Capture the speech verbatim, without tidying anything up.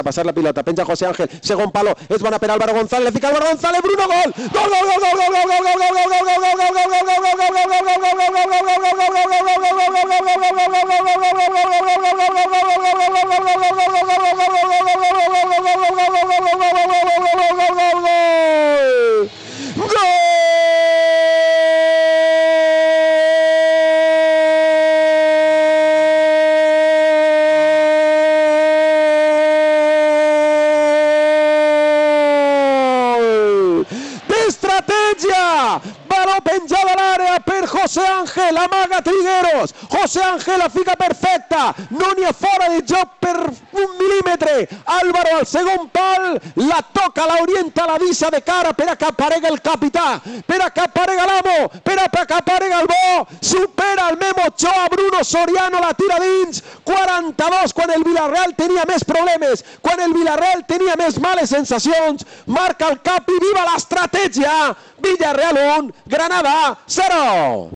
pasar la pilota, penja José Ángel, segon palo, és bona per Álvaro González, le fica Álvaro González, Bruno, gol! Gol, gol, gol, gol, gol, gol, gol, gol, gol, gol, gol, gol, gol, gol, gol, gol, d'estratègia! Baló penjat a l'àrea per José Ángel, amaga Trigueros, José Ángel la fica perfecta, no n'hi ha fora de joc per un mil·límetre, Álvaro al segon pal, la toca, la orienta, la visa de cara per a que aparega el capità, per a que aparega l'amo, per a que aparega el bo, supera el Memo Ochoa, Bruno Soriano la tira dins, quaranta-dos quan el Villarreal tenia més problemes, quan el Villarreal tenia més males sensacions, marca el Capi, viva l'estratègia, Villarreal un, Granada cero.